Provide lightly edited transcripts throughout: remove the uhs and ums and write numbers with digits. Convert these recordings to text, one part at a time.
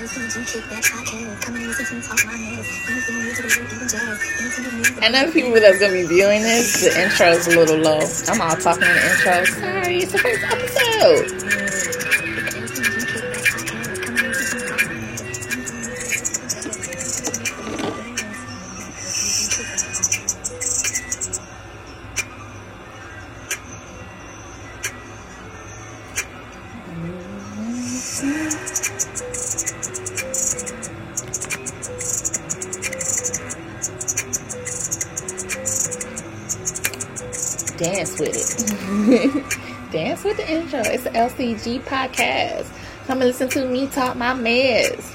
I know people that's gonna be viewing this, the intro's a little low. I'm all talking in the intro. Sorry, it's the first episode. Dance with it. Dance with the intro. It's the LCG podcast. Come and listen to me talk my mess.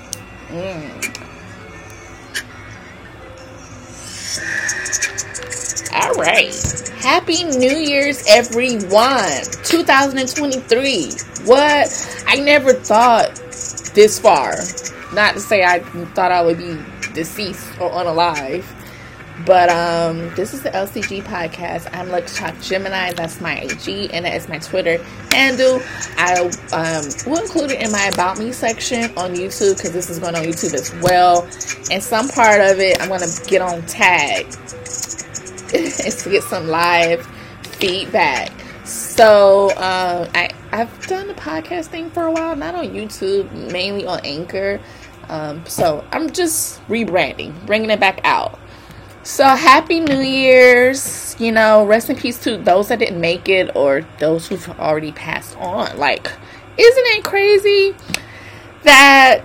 All right. Happy New Year's, everyone. 2023. What? I never thought this far. Not to say I thought I would be deceased or unalive. But this is the LCG podcast. I'm Lux Chalk Gemini. That's my IG, and that is my Twitter handle. I will include it in my About Me section on YouTube, because this is going on YouTube as well. And some part of it, I'm going to get on tag. It's to get some live feedback. So I've done the podcast thing for a while, not on YouTube, mainly on Anchor. So I'm just rebranding, bringing it back out. So happy New Year's, rest in peace to those that didn't make it or those who've already passed on. Like, isn't it crazy that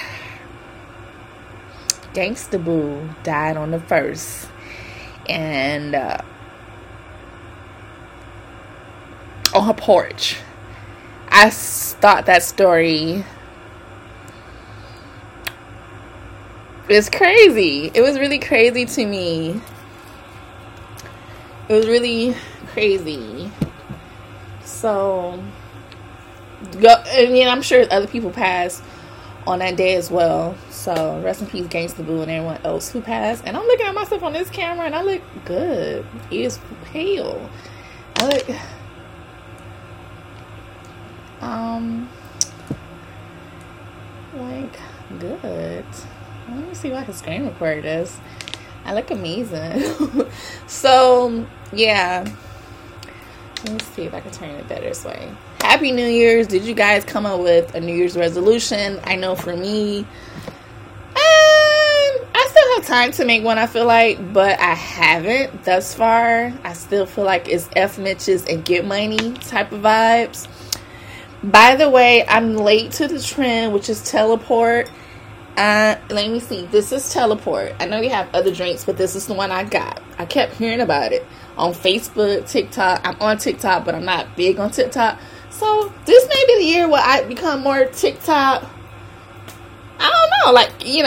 Gangsta Boo died on the 1st? And on her porch. I thought that story was crazy. It was really crazy to me. It was really crazy. So, I'm sure other people passed on that day as well. So, rest in peace, Gangsta Boo, and everyone else who passed. And I'm looking at myself on this camera, and I look good. He is pale. I look good. Let me see if I can screen record this. I look amazing. So, yeah. Let me see if I can turn it better this way. Happy New Year's. Did you guys come up with a New Year's resolution? I know for me, I still have time to make one, I feel like, but I haven't thus far. I still feel like it's F Mitches and get money type of vibes. By the way, I'm late to the trend, which is teleport. Let me see. This is teleport. I know you have other drinks, but this is the one I got. I kept hearing about it on Facebook, TikTok. I'm on TikTok, but I'm not big on TikTok. So this may be the year where I become more TikTok. I don't know.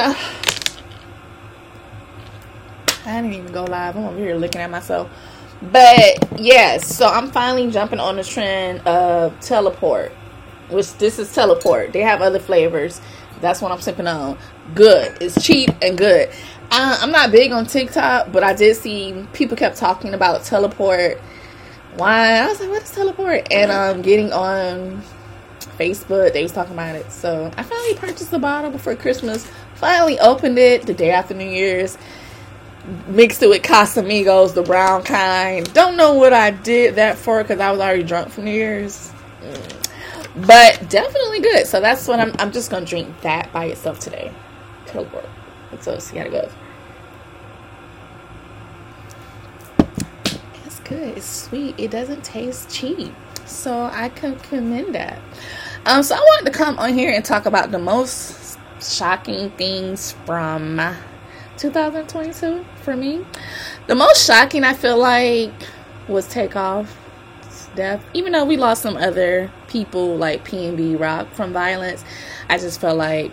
I didn't even go live. I'm over here looking at myself. But yes, so I'm finally jumping on the trend of teleport. Which this is teleport. They have other flavors. That's what I'm sipping on. Good. It's cheap and good. I'm not big on TikTok, but I did see people kept talking about teleport wine. I was like, what is teleport? And getting on Facebook, they was talking about it. So I finally purchased the bottle before Christmas. Finally opened it the day after New Year's. Mixed it with Casamigos, the brown kind. Don't know what I did that for, because I was already drunk from New Year's. But definitely good. So that's what I'm just gonna drink that by itself today. Teleport. So see how it goes. It's good. It's sweet. It doesn't taste cheap. So I can commend that. So I wanted to come on here and talk about the most shocking things from 2022 for me. The most shocking, I feel like, was Takeoff's death. Even though we lost some other people like PNB Rock from violence, I just felt like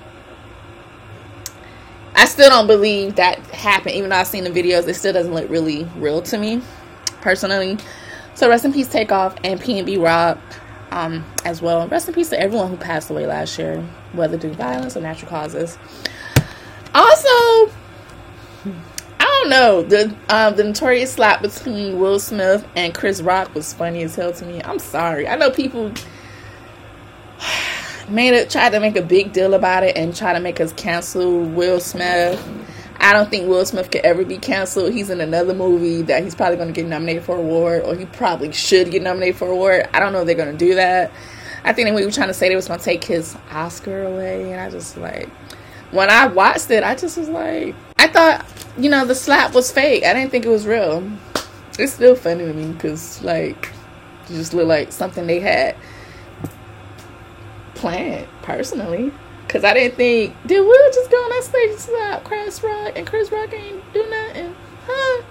I still don't believe that happened. Even though I've seen the videos, it still doesn't look really real to me personally. So rest in peace Takeoff and PNB Rock as well. Rest in peace to everyone who passed away last year, whether due to violence or natural causes. Also, I don't know, the notorious slap between Will Smith and Chris Rock was funny as hell to me. I'm sorry. I know people tried to make a big deal about it and try to make us cancel Will Smith. I don't think Will Smith could ever be canceled. He's in another movie that he's probably going to get nominated for an award, or he probably should get nominated for an award. I don't know if they're going to do that. I think they were trying to say they was going to take his Oscar away, and I just like, when I watched it, I just was like, I thought, the slap was fake. I didn't think it was real. It's still funny to me because, like, it just looked like something they had planned personally. Because I didn't think, did Will just go on that stage and slap Chris Rock, and Chris Rock ain't do nothing? Huh?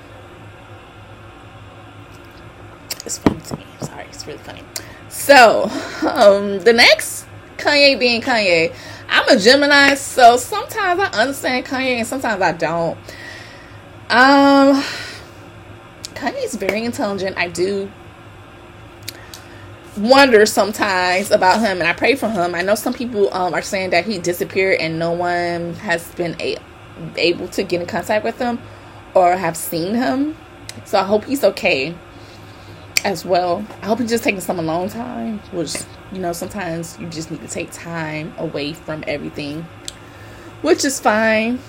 It's funny to me. I'm sorry. It's really funny. So, the next, Kanye being Kanye. I'm a Gemini, so sometimes I understand Kanye and sometimes I don't. Kanye's very intelligent. I do wonder sometimes about him, and I pray for him. I know some people are saying that he disappeared and no one has been able to get in contact with him or have seen him, so I hope he's okay as well. I hope he's just taking some alone time, which, sometimes you just need to take time away from everything, which is fine.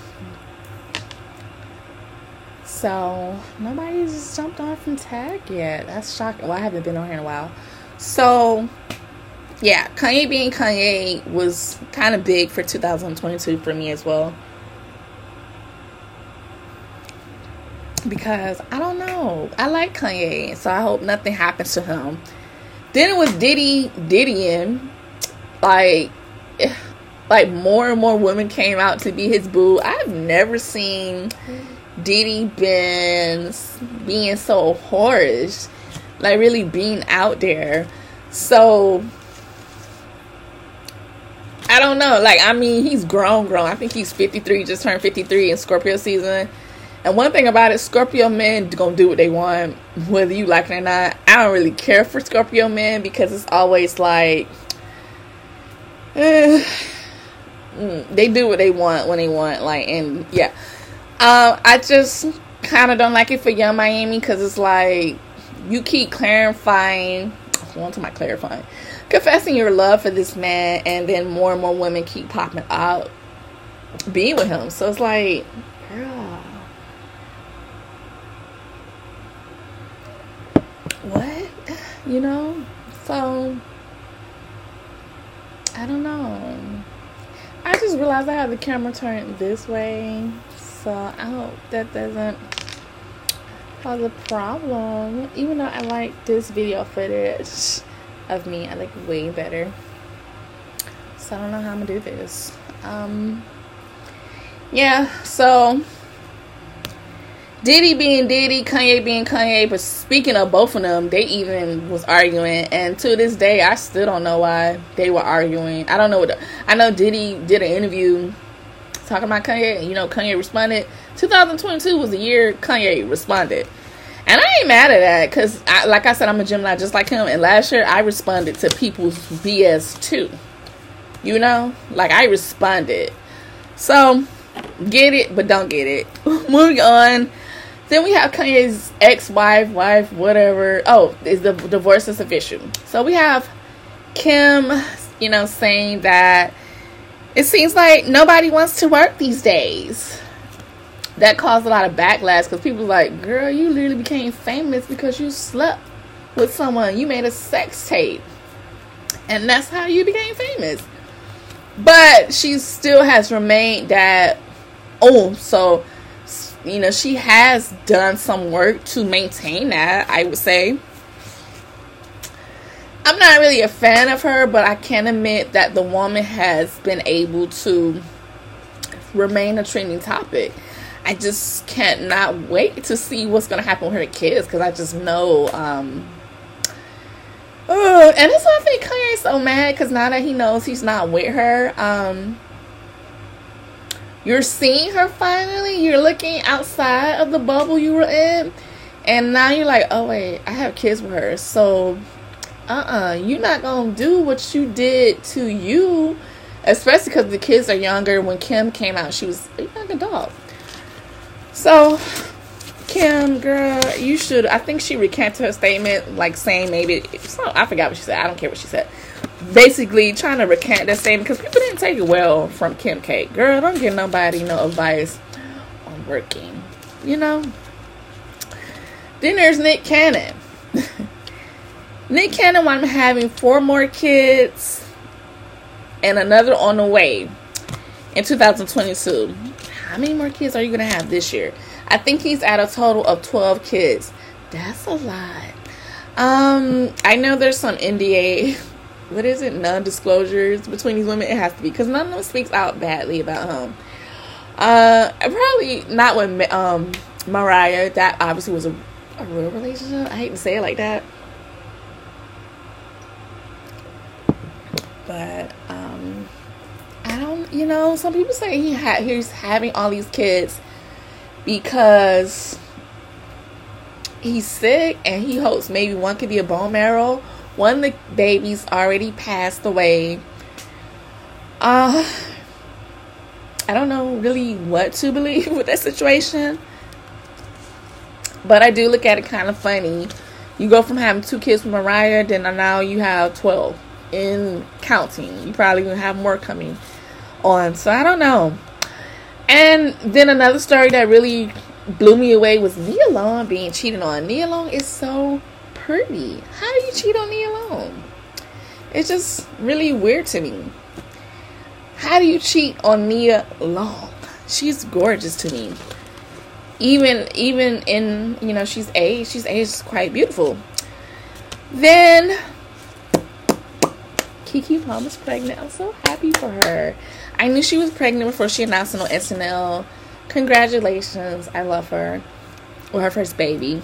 So nobody's just jumped on from Tag yet. That's shocking. Well, I haven't been on here in a while. So, yeah, Kanye being Kanye was kind of big for 2022 for me as well. Because, I don't know. I like Kanye, so I hope nothing happens to him. Then it was Diddying. Like more and more women came out to be his boo. I've never seen Diddy being so whorish. Like, really being out there. So, I don't know. Like, I mean, he's grown. I think he's 53, just turned 53 in Scorpio season. And one thing about it, Scorpio men gonna do what they want, whether you like it or not. I don't really care for Scorpio men because it's always like, they do what they want when they want. Like, and yeah. I just kind of don't like it for Young Miami because it's like, you keep clarifying, confessing your love for this man, and then more and more women keep popping out being with him. So it's like, girl, what? So I don't know. I just realized I have the camera turned this way, so I hope that doesn't cause a problem. Even though I like this video footage of me, I like way better. So I don't know how I'm gonna do this. Yeah, so Diddy being Diddy, Kanye being Kanye. But speaking of both of them, they even was arguing, and to this day I still don't know why they were arguing. I don't know I know Diddy did an interview talking about Kanye, and Kanye responded. 2022 was the year Kanye responded, and I ain't mad at that because, like I said, I'm a Gemini just like him. And last year I responded to people's BS too. Like, I responded. So get it, but don't get it. Moving on. Then we have Kanye's ex-wife, whatever. Oh, is the divorce is official. So we have Kim, saying that it seems like nobody wants to work these days. That caused a lot of backlash because people were like, girl, you literally became famous because you slept with someone. You made a sex tape. And that's how you became famous. But she still has remained that, so, she has done some work to maintain that, I would say. I'm not really a fan of her, but I can admit that the woman has been able to remain a trending topic. I just cannot wait to see what's going to happen with her kids, because I just know, and that's why I think Kanye's so mad, because now that he knows he's not with her, you're seeing her finally, you're looking outside of the bubble you were in, and now you're like, oh wait, I have kids with her, so you're not gonna do what you did to you, especially because the kids are younger. When Kim came out, she was a young adult. So Kim, girl, you should, I think she recanted her statement, like saying maybe, I forgot what she said, I don't care what she said, basically trying to recant that statement because people didn't take it well from Kim K. Girl, don't give nobody no advice on working, you know. Then there's Nick Cannon. Nick Cannon wanted having 4 more kids and another on the way in 2022. How many more kids are you going to have this year? I think he's at a total of 12 kids. That's a lot. I know there's some NDA, what is it, non-disclosures between these women. It has to be, because none of them speaks out badly about him. Probably not with Mariah. That obviously was a real relationship. I hate to say it like that, but I don't, you know, some people say he's having all these kids because he's sick and he hopes maybe one could be a bone marrow. One of the babies already passed away. I don't know really what to believe with that situation, but I do look at it kind of funny. You go from having 2 kids with Mariah, then now you have 12 in counting. You probably gonna have more coming on, so I don't know. And then another story that really blew me away was Nia Long being cheated on. Nia Long is so pretty. How do you cheat on Nia Long? It's just really weird to me. How do you cheat on Nia Long? She's gorgeous to me. Even in, you know, she's aged quite beautiful. Then Keke Palmer's pregnant. I'm so happy for her. I knew she was pregnant before she announced it on SNL. Congratulations. I love her. With her first baby.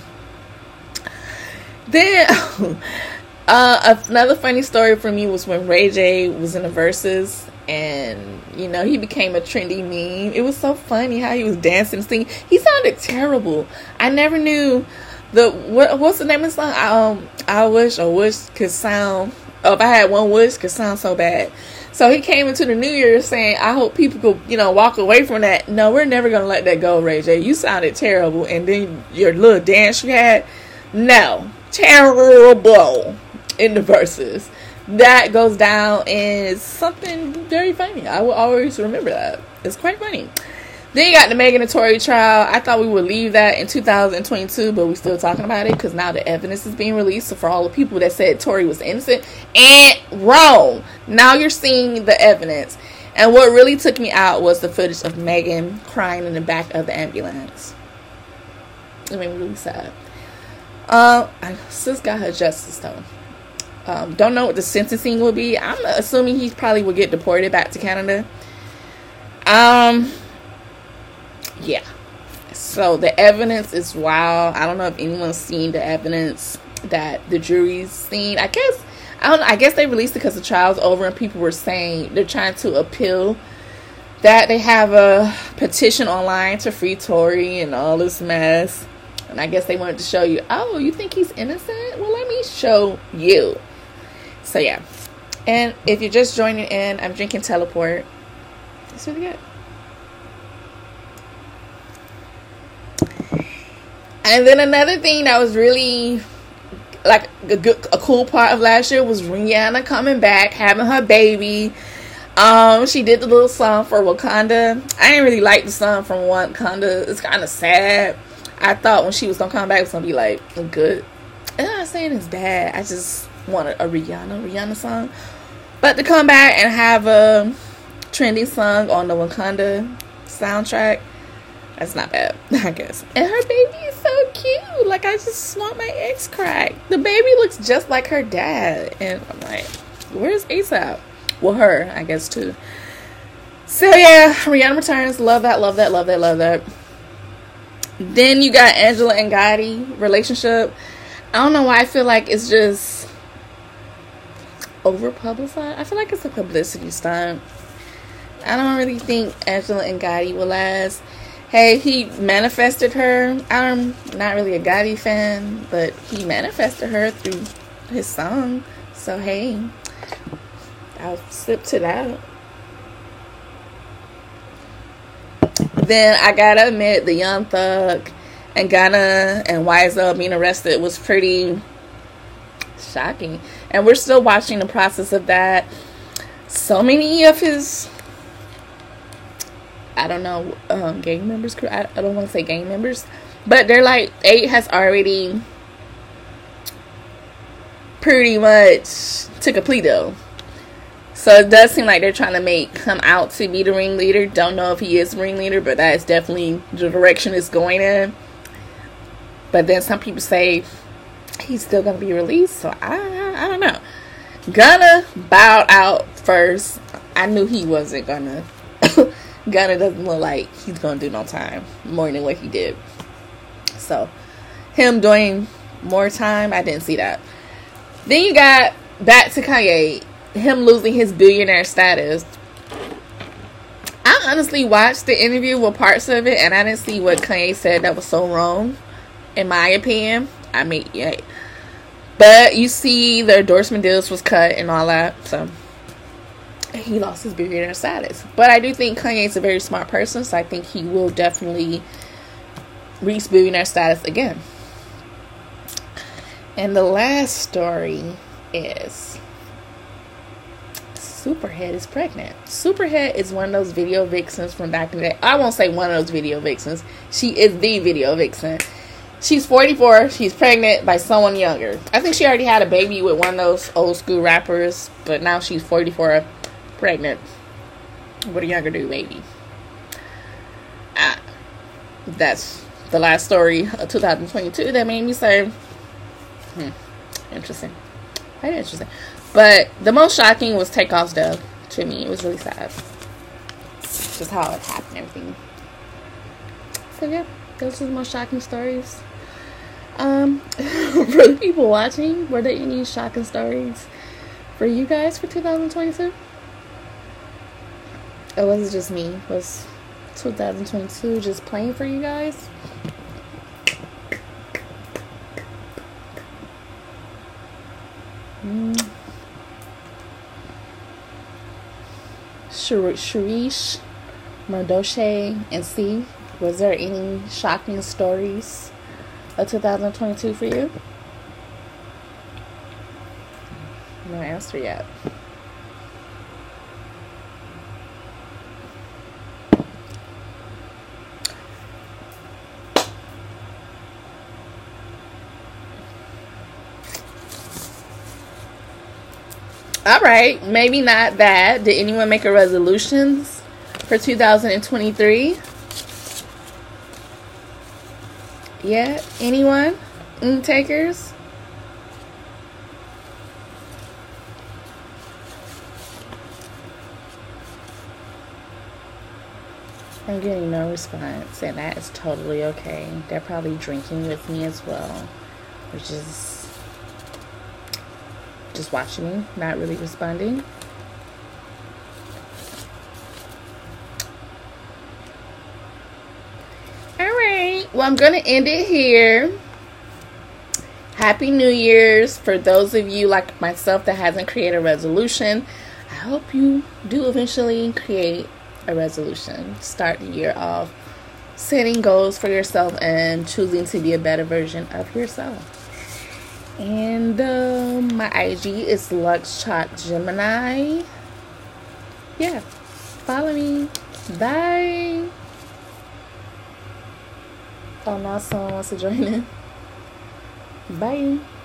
Then another funny story for me was when Ray J was in the Verses, and you know, he became a trendy meme. It was so funny how he was dancing and singing. He sounded terrible. I never knew what's the name of the song? I wish could sound. If I had one wish, could sound so bad. So he came into the new year saying, I hope people could, you know, walk away from that. No, we're never going to let that go, Ray J. You sounded terrible. And then your little dance you had, no, terrible in the Verses. That goes down as something very funny. I will always remember that. It's quite funny. Then you got the Megan and Tory trial. I thought we would leave that in 2022, but we're still talking about it because now the evidence is being released. So for all the people that said Tory was innocent and wrong, now you're seeing the evidence. And what really took me out was the footage of Megan crying in the back of the ambulance. It made me really sad. Sis got her justice though. Don't know what the sentencing will be. I'm assuming he probably will get deported back to Canada. Yeah. So the evidence is wild. I don't know if anyone's seen the evidence that the jury's seen. I guess they released it because the trial's over and people were saying they're trying to appeal that. They have a petition online to free Tory and all this mess. And I guess they wanted to show you, oh, you think he's innocent? Well, let me show you. So yeah. And if you're just joining in, I'm drinking Teleport. It's really good. And then another thing that was really like a cool part of last year was Rihanna coming back, having her baby. She did the little song for Wakanda. I didn't really like the song from Wakanda. It's kind of sad. I thought when she was gonna come back, it was gonna be like good. And I'm not saying it's bad. I just wanted a Rihanna song. But to come back and have a trendy song on the Wakanda soundtrack, that's not bad, I guess. And her baby is so cute. Like, I just want my ex crack. The baby looks just like her dad. And I'm like, where's ASAP? Well, her, I guess, too. So, yeah, Rihanna returns. Love that, love that, love that, love that. Then you got Angela and Gotti relationship. I don't know why I feel like it's just over publicized. I feel like it's a publicity stunt. I don't really think Angela and Gotti will last. Hey, he manifested her. I'm not really a Gotti fan, but he manifested her through his song. So, hey, I'll slip to that. Then I gotta admit, the Young Thug and Ghana and YSL being arrested was pretty Shocking. And we're still watching the process of that. So many of his, I don't know, gang members, I don't want to say gang members, but they're like, 8 has already pretty much took a plea deal. So it does seem like they're trying to make him out to be the ringleader. Don't know if he is the ringleader, but that is definitely the direction it's going in. But then some people say he's still going to be released. So I don't know. Gunna bowed out first. I knew he wasn't going to. Gunna doesn't look like he's going to do no time more than what he did. So him doing more time, I didn't see that. Then you got back to Kanye. Him losing his billionaire status. I honestly watched the interview with parts of it, and I didn't see what Kanye said that was so wrong, in my opinion. I mean, yeah. But you see the endorsement deals was cut and all that, so he lost his billionaire status. But I do think Kanye's a very smart person, so I think he will definitely reach billionaire status again. And the last story is Superhead is pregnant. Superhead is one of those video vixens from back in the day. I won't say one of those video vixens. She is the video vixen. She's 44. She's pregnant by someone younger. I think she already had a baby with one of those old school rappers, but now she's 44, pregnant with a younger dude baby. That's the last story of 2022 that made me say, interesting. Quite interesting. But the most shocking was Takeoff's death to me. It was really sad. Just how it happened and everything. So yeah, those are the most shocking stories. For the people watching, were there any shocking stories for you guys for 2022? Or was it just me? Was 2022 just playing for you guys? Sharice, Mardoshe, and C. Was there any shocking stories of 2022 for you? No answer yet. Alright, maybe not that. Did anyone make a resolutions for 2023? Yeah, anyone? Any takers? I'm getting no response, and that is totally okay. They're probably drinking with me as well, which is just watching me, not really responding. Alright, well, I'm gonna end it here. Happy New Year's for those of you like myself that hasn't created a resolution. I hope you do eventually create a resolution. Start the year off setting goals for yourself and choosing to be a better version of yourself. And my IG is LuxChalkGemini. Yeah, follow me. Bye. Oh, now someone wants to join in. Bye.